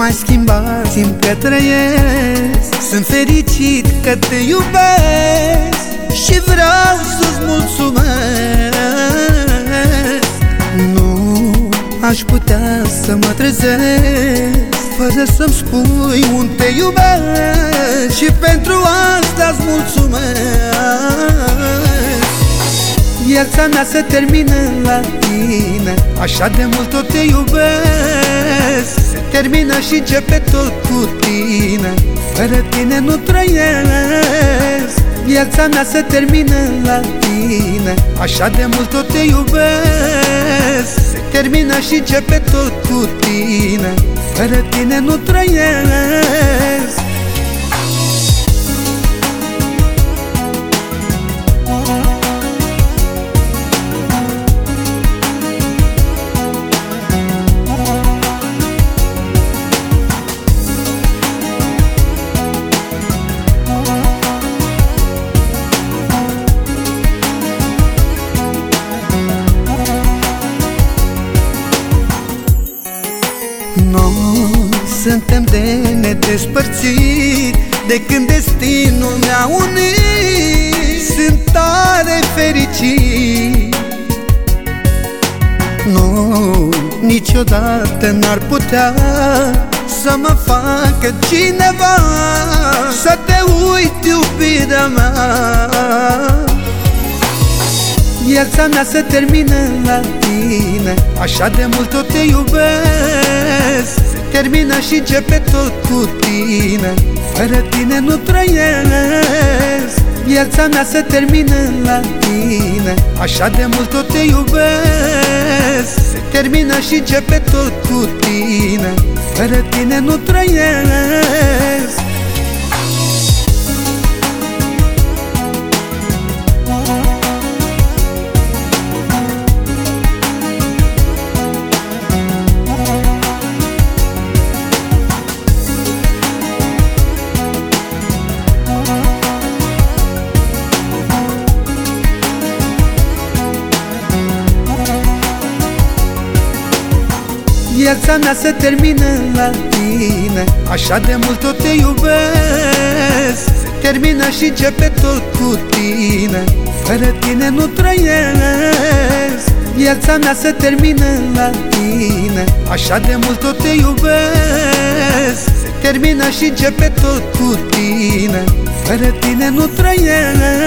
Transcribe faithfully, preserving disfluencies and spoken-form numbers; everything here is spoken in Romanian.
mai schimbat, simt că trăiesc. Sunt fericit că te iubesc și vreau să-ți mulțumesc. Nu aș putea să mă trezesc fără să-mi spui un te iubesc, și pentru asta-ți mulțumesc. Viața mea se termină la tine, așa de mult tot te iubesc. Se termină și începe tot cu tine, fără tine nu trăiesc. Viața mea se termină la tine, așa de mult tot te iubesc. Se termină și începe tot cu tine, fără tine nu trăiesc. Noi suntem de nedespărțit, de când destinul ne-a unit. Sunt tare fericit. Nu, niciodată n-ar putea să mă facă cineva să te uit, iubirea mea. Viața mea se termină la tine, așa de mult tot te iubesc. Se termină și începe tot cu tine, fără tine nu trăiesc. Viața mea se termină la tine, așa de mult tot te iubesc. Se termină și începe tot cu tine, fără tine nu trăiesc. Viața mea se termină la tine, așa de mult tot te iubesc. Se termină și începe tot cu tine, fără tine nu trăiesc. Viața mea se termină la tine, așa de mult tot te iubesc. Se termină și începe tot cu tine, fără tine nu trăiesc.